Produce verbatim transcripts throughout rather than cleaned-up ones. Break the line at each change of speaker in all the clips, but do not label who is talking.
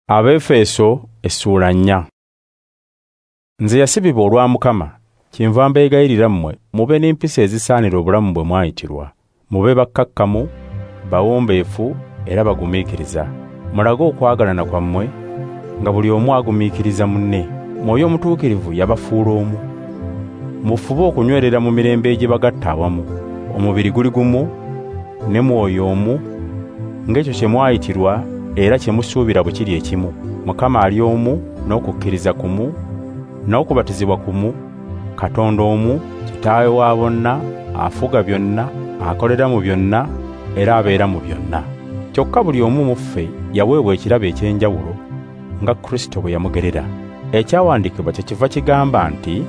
Abefeso essula nnya. Nze yasibibwa olwa Mukama, kyenva mbeegayirira mmwe mube n'empisa ezisaanira obulamu bwe mwayitirwa. Mube bakkakkamu, bawombeefu era bagumiikiriza. Mulage okwagalana kwammwe nga buli omu agumiikiriza munne. Mwoyo Omutuukirivu yabafuula omu. Mufube okunywerera mu mirembe egibagatta awamu. Omubiri guli gumu ne mwoyo omu, ng'ekyo kye mwayitirwa era kye musuubira bwe kiri ekimu. Mukama ali omu, n'okukkiriza kumu, n'okubatizibwa kumu, Katonda omu, Kitaawe wa bonna, afuga byonna, akolera mu byonna era abeera mu byonna. Kyokka buli omu mu ffe yaweebwa ekirabo eky'enjawulo nga Kristo bwe yamugerera. Ekyawandiikibwa kyekiva kigamba nti,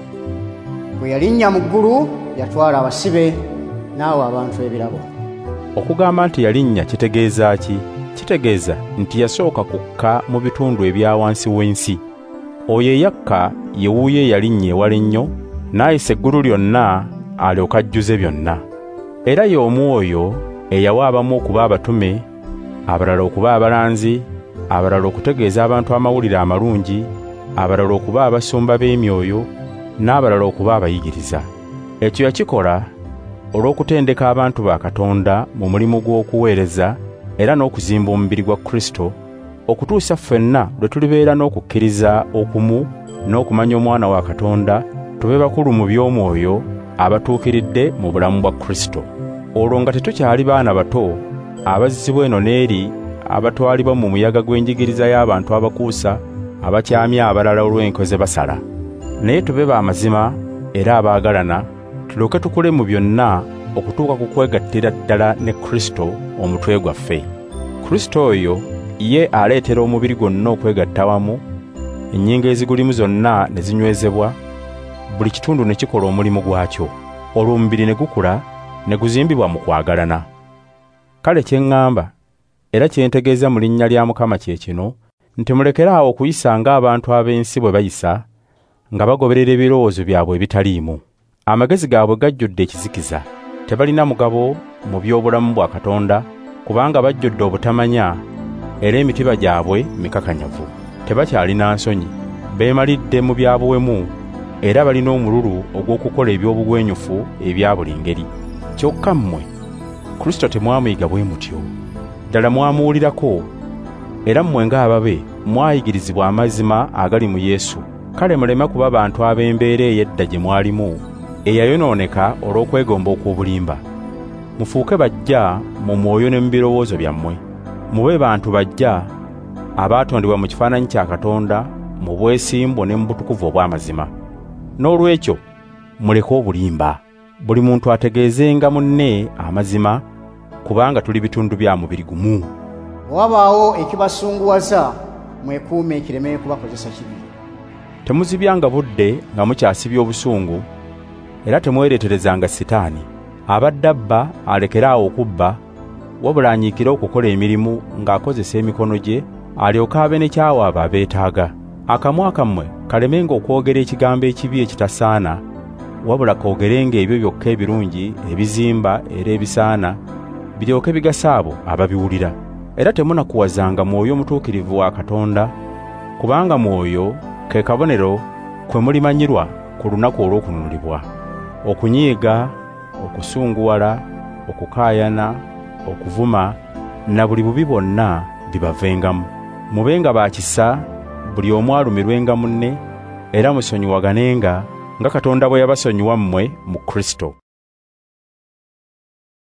bwe yalinnya mu ggulu yatwala abasibe n'awa abantu ebirabo.
Okugamba nti yalinnya kitegeeza ki? Kitegeeza nti yasooka kukka mu bitundu ebya wansi w'ensi. Oyo eyakka ye wuuyo eyalinnya ewala ennyo, n'ayisa eggulu lyonna alyoke ajjuze byonna. Era ye omu oyo eyawa abamu okuba abatume, abalala okuba abalanzi, abalala okutegeeza abantu amawulire amalungi, abalala okuba abasumba b'emyoyo, n'abalala okuba abayigiriza. Ekyo yakikola olw'okutendeka abantu ba Katonda mu mulimu gw'okuweereza era n'okuzimba omubiri gwa Kristo, okutuusa ffenna lwe tulibeera n'okukkiriza okumu n'okumanya Omwana wa Katonda, tube bakulu mu by'omwoyo abatuukiridde mu bulamu bwa Kristo. Olwo nga tetukyali baana bato abazzibwa eno n'eri, abatwalibwa mu muyaga gw'enjigiriza y'abantu abakuusa abakyamya abalala olw'enkoze basala. Naye tube ba mazima era abaagalana, tulyoke tukule mu byonna okutuuka ku kwegattira ddala ne Kristo omutwe gwaffe. Kristo oyo ye aleetera omubiri gwonna okwegatta wamu, ennyingo ezigulimu zonna ne zinywezebwa, buli kitundu ne kikola omulimu gwakyo, olwo omubiri ne gukula ne guzimbibwa mu kwagalana. Kale kye ŋŋamba era kye ntegeeza mu linnya lya Mukama kye kino, nti mulekeraawo okuyisa ng'abantu ab'ensi bwe bayisa, nga bagoberera ebirowoozo byabwe ebitaliimu. Amagezi gaabwe gajjudde ekizikiza, tebalina mugabo mu by'obulamu bwa Katonda, kubanga bajjudde obutamanya era emitima gyabwe mikakanyavu. Tebakyalina nsonyi, beemalidde mu byabuwemu era balina omululu ogw'okukola eby'obugwenyufu ebya buli ngeri. Kyokka mmwe Kristo temwamuyiga bwe mutyo, ddala mwamuwulirako, era mmwe ng'ababe mwayigirizibwa amazima agali mu Yesu. Kale muleme kuba bantu ab'embeera ey'edda gye mwalimu, eyayonooneka olw'okwegomba okw'obulimba. Mufuuke bajja mu mwoyo ne mu birowoozo byammwe. Mube bantu bajja abaatondebwa mu kifaananyi kya Katonda, mu bwesimbu ne mu butukuvu obw'amazima. N'olwekyo muleke obulimba. Buli muntu ategeezenga munne amazima, kubanga tuli bitundu bya mubiri gumu.
Wabaawo ekibasunguwaza, mwekuume ekireme kubakozesa kibi.
Temuzibyanga budde nga mukyasibya obusungu, era temwereeterezanga Sitaani. Abadde abba alekeraawo okubba, wabula anyiikire okukola emirimu ng'akozesa emikono gye, alyoke abe ne kyawa abo abeetaaga. Akamwa kammwe kalemenga okwogera ekigambo ekibi ekitasaana, wabula koogerenga ebyo byokka ebirungi, ebizimba era ebisaana, biryoke bigasa abo ababiwulira. Era temunakuwazanga Mwoyo Omutuukirivu wa Katonda, kubanga Mwoyo ke kabonero kwe mulimanyirwa ku lunaku olw'okununulibwa. Okunyiiga, okusunguwala, okukaayana, okuvuma na buli bubi bwonna bibavengamu. Mubenga ba kisa, buli omu alumirwenga munne, era musonyiwaganenga nga Katonda bwe yabasonyiwa mmwe mu Kristo.